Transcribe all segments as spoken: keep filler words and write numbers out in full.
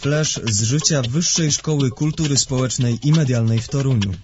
Flash z życia Wyższej Szkoły Kultury Społecznej i Medialnej w Toruniu.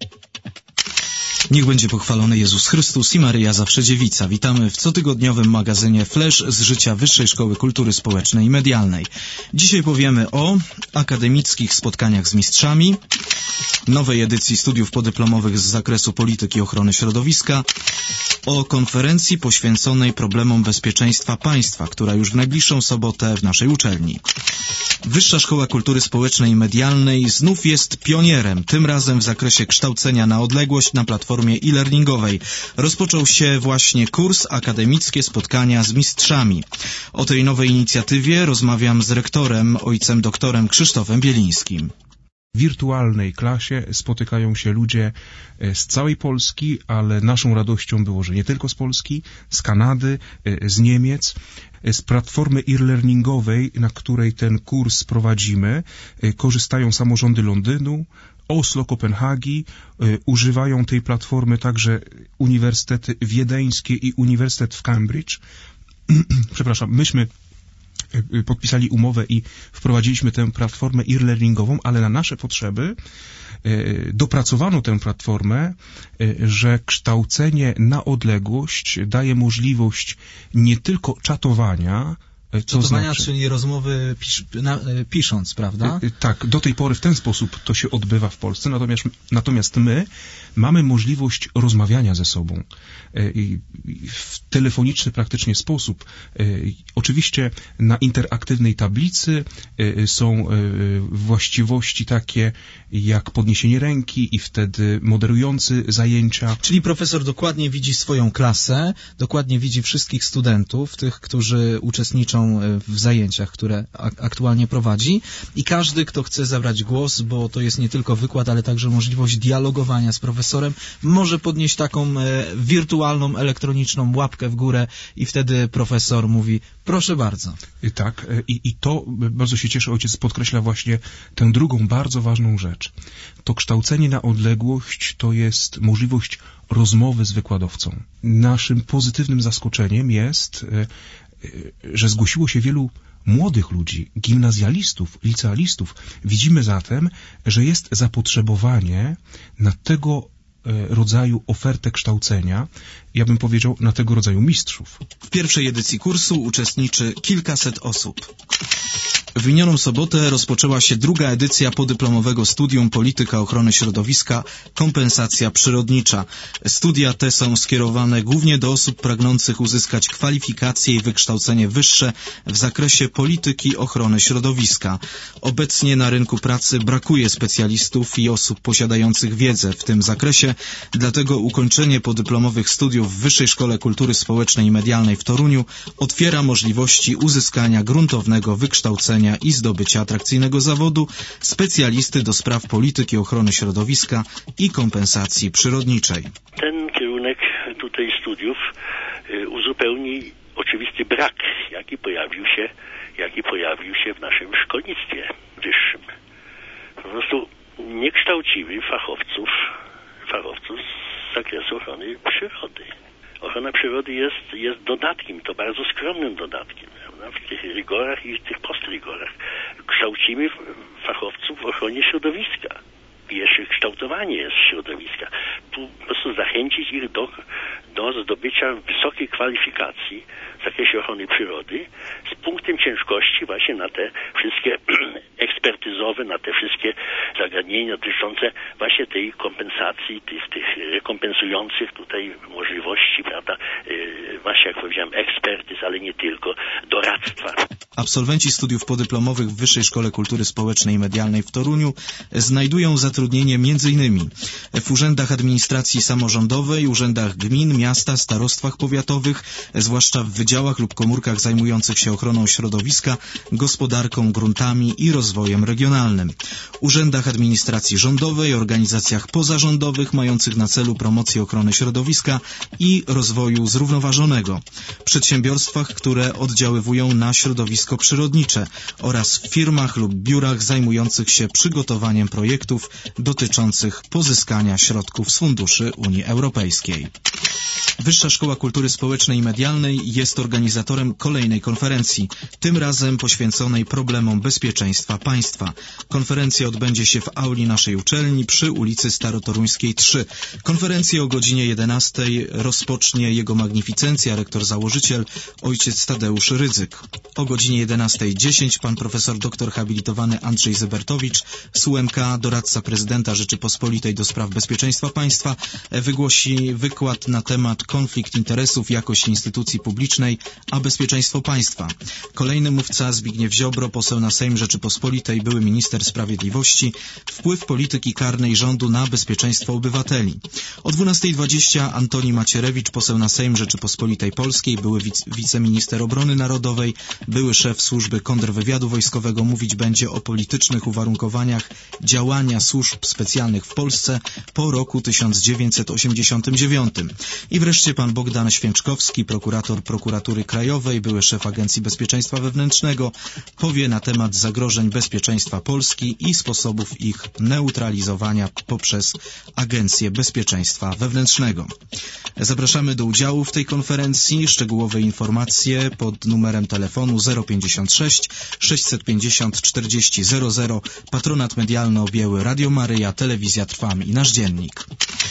Niech będzie pochwalony Jezus Chrystus i Maryja Zawsze Dziewica. Witamy w cotygodniowym magazynie Flash z życia Wyższej Szkoły Kultury Społecznej i Medialnej. Dzisiaj powiemy o akademickich spotkaniach z mistrzami, nowej edycji studiów podyplomowych z zakresu polityki ochrony środowiska, o konferencji poświęconej problemom bezpieczeństwa państwa, która już w najbliższą sobotę w naszej uczelni. Wyższa Szkoła Kultury Społecznej i Medialnej znów jest pionierem, tym razem w zakresie kształcenia na odległość na platformie e-learningowej. Rozpoczął się właśnie kurs Akademickie Spotkania z Mistrzami. O tej nowej inicjatywie rozmawiam z rektorem, ojcem doktorem Krzysztofem Bielińskim. W wirtualnej klasie spotykają się ludzie z całej Polski, ale naszą radością było, że nie tylko z Polski, z Kanady, z Niemiec, z platformy e-learningowej, na której ten kurs prowadzimy, korzystają samorządy Londynu, Oslo, Kopenhagi, używają tej platformy także uniwersytety wiedeńskie i Uniwersytet w Cambridge. Przepraszam, myśmy podpisali umowę i wprowadziliśmy tę platformę e-learningową, ale na nasze potrzeby dopracowano tę platformę, że kształcenie na odległość daje możliwość nie tylko czatowania, Co Czatowania, znaczy? Czyli rozmowy pisz, na, pisząc, prawda? Tak, do tej pory w ten sposób to się odbywa w Polsce, natomiast, natomiast my mamy możliwość rozmawiania ze sobą w telefoniczny praktycznie sposób. Oczywiście na interaktywnej tablicy są właściwości takie jak podniesienie ręki i wtedy moderujący zajęcia. Czyli profesor dokładnie widzi swoją klasę, dokładnie widzi wszystkich studentów, tych, którzy uczestniczą w zajęciach, które aktualnie prowadzi i każdy, kto chce zabrać głos, bo to jest nie tylko wykład, ale także możliwość dialogowania z profesorem, może podnieść taką wirtualną, elektroniczną łapkę w górę i wtedy profesor mówi, proszę bardzo. Tak, i, i to bardzo się cieszę, ojciec podkreśla właśnie tę drugą bardzo ważną rzecz. To kształcenie na odległość to jest możliwość rozmowy z wykładowcą. Naszym pozytywnym zaskoczeniem jest, że zgłosiło się wielu młodych ludzi, gimnazjalistów, licealistów. Widzimy zatem, że jest zapotrzebowanie na tego rodzaju ofertę kształcenia, ja bym powiedział, na tego rodzaju mistrzów. W pierwszej edycji kursu uczestniczy kilkaset osób. W minioną sobotę rozpoczęła się druga edycja podyplomowego studium Polityka Ochrony Środowiska Kompensacja Przyrodnicza. Studia te są skierowane głównie do osób pragnących uzyskać kwalifikacje i wykształcenie wyższe w zakresie polityki ochrony środowiska. Obecnie na rynku pracy brakuje specjalistów i osób posiadających wiedzę w tym zakresie, dlatego ukończenie podyplomowych studiów w Wyższej Szkole Kultury Społecznej i Medialnej w Toruniu otwiera możliwości uzyskania gruntownego wykształcenia i zdobycia atrakcyjnego zawodu specjalisty do spraw polityki ochrony środowiska i kompensacji przyrodniczej. Ten kierunek tutaj studiów uzupełni oczywisty brak, jaki pojawił się, jaki pojawił się w naszym szkolnictwie wyższym. Po prostu nie kształcimy fachowców, fachowców z zakresu ochrony przyrody. Ochrona przyrody jest, jest dodatkiem, to bardzo skromnym dodatkiem, prawda? W tych rygorach i w tych postrygorach. Kształcimy fachowców w ochronie środowiska. Pierwsze kształtowanie jest środowiska. Tu po prostu zachęcić ich do, do zdobycia wysokiej kwalifikacji w zakresie ochrony przyrody z punktem ciężkości właśnie na te wszystkie ekspertyzowe, na te wszystkie zagadnienia dotyczące właśnie tej kompensacji, tych, tych rekompensujących tutaj możliwości, prawda, yy, właśnie jak powiedziałem, ekspertyz, ale nie tylko, doradztwa. Absolwenci studiów podyplomowych w Wyższej Szkole Kultury Społecznej i Medialnej w Toruniu znajdują zatrudnienie m.in. w urzędach administracji samorządowej, urzędach gmin, miasta, starostwach powiatowych, zwłaszcza w wydziałach lub komórkach zajmujących się ochroną środowiska, gospodarką gruntami i rozwojem regionalnym, urzędach administracji rządowej, organizacjach pozarządowych mających na celu promocję ochrony środowiska i rozwoju zrównoważonego, przedsiębiorstwach, które oddziaływują na środowisko środowiskowo-przyrodnicze oraz w firmach lub biurach zajmujących się przygotowaniem projektów dotyczących pozyskania środków z funduszy Unii Europejskiej. Wyższa Szkoła Kultury Społecznej i Medialnej jest organizatorem kolejnej konferencji, tym razem poświęconej problemom bezpieczeństwa państwa. Konferencja odbędzie się w auli naszej uczelni przy ulicy Starotoruńskiej trzy. Konferencję o godzinie jedenastej rozpocznie jego magnificencja, rektor założyciel, ojciec Tadeusz Rydzyk. O godzinie jedenastej dziesięć pan profesor doktor habilitowany Andrzej Zebertowicz z U M K, doradca prezydenta Rzeczypospolitej do spraw bezpieczeństwa państwa, wygłosi wykład na temat konflikt interesów, jakość instytucji publicznej, a bezpieczeństwo państwa. Kolejny mówca Zbigniew Ziobro, poseł na Sejm Rzeczypospolitej, były minister sprawiedliwości, wpływ polityki karnej rządu na bezpieczeństwo obywateli. O dwunastej dwadzieścia Antoni Macierewicz, poseł na Sejm Rzeczypospolitej Polskiej, były wic wiceminister obrony narodowej, były szef służby kontrwywiadu wojskowego, mówić będzie o politycznych uwarunkowaniach działania służb specjalnych w Polsce po roku tysiąc dziewięćset osiemdziesiątym dziewiątym. I wreszcie pan Bogdan Święczkowski, prokurator Prokuratury Krajowej, były szef Agencji Bezpieczeństwa Wewnętrznego, powie na temat zagrożeń bezpieczeństwa Polski i sposobów ich neutralizowania poprzez Agencję Bezpieczeństwa Wewnętrznego. Zapraszamy do udziału w tej konferencji. Szczegółowe informacje pod numerem telefonu zero pięćdziesiąt sześć sześćset pięćdziesiąt czterdzieści zero zero. Patronat medialny objęły Radio Maryja, Telewizja Trwam i Nasz Dziennik.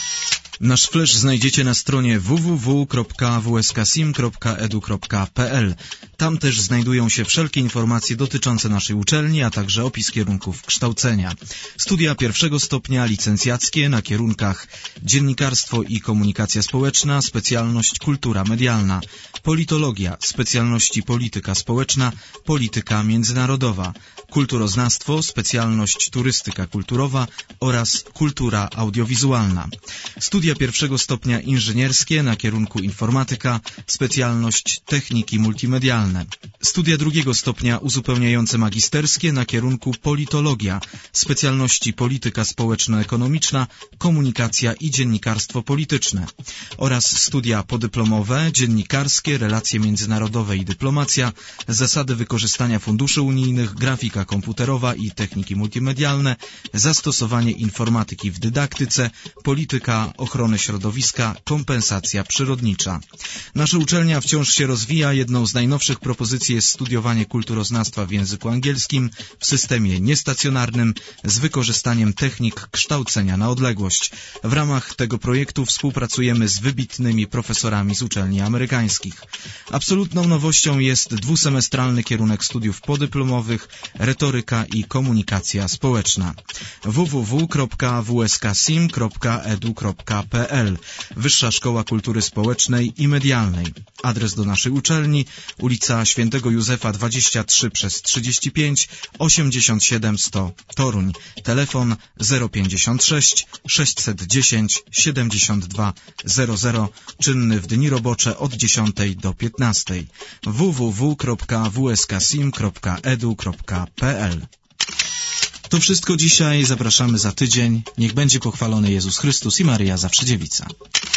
Nasz flash znajdziecie na stronie w w w kropka w s k sim kropka e d u kropka p l. Tam też znajdują się wszelkie informacje dotyczące naszej uczelni, a także opis kierunków kształcenia. Studia pierwszego stopnia licencjackie na kierunkach dziennikarstwo i komunikacja społeczna, specjalność kultura medialna, politologia, specjalności polityka społeczna, polityka międzynarodowa, kulturoznawstwo, specjalność turystyka kulturowa oraz kultura audiowizualna. Studia pierwszego stopnia inżynierskie na kierunku informatyka, specjalność techniki multimedialne. Studia drugiego stopnia uzupełniające magisterskie na kierunku politologia, specjalności polityka społeczno-ekonomiczna, komunikacja i dziennikarstwo polityczne. Oraz studia podyplomowe, dziennikarskie, relacje międzynarodowe i dyplomacja, zasady wykorzystania funduszy unijnych, grafika komputerowa i techniki multimedialne, zastosowanie informatyki w dydaktyce, polityka ochrony środowiska, kompensacja przyrodnicza. Nasza uczelnia wciąż się rozwija. Jedną z najnowszych propozycji jest studiowanie kulturoznawstwa w języku angielskim w systemie niestacjonarnym z wykorzystaniem technik kształcenia na odległość. W ramach tego projektu współpracujemy z wybitnymi profesorami z uczelni amerykańskich. Absolutną nowością jest dwusemestralny kierunek studiów podyplomowych, retoryka i komunikacja społeczna. w w w kropka w s k sim kropka e d u kropka p l. Wyższa Szkoła Kultury Społecznej i Medialnej. Adres do naszej uczelni: ulica Świętego Józefa dwadzieścia trzy przez trzydzieści pięć, osiemdziesiąt siedem sto Toruń. Telefon zero pięćdziesiąt sześć sześćset dziesięć siedemdziesiąt dwa zero zero. Czynny w dni robocze od dziesiątej do piętnastej. w w w kropka w s k sim kropka e d u kropka p l. To wszystko dzisiaj. Zapraszamy za tydzień. Niech będzie pochwalony Jezus Chrystus i Maryja Zawsze Dziewica.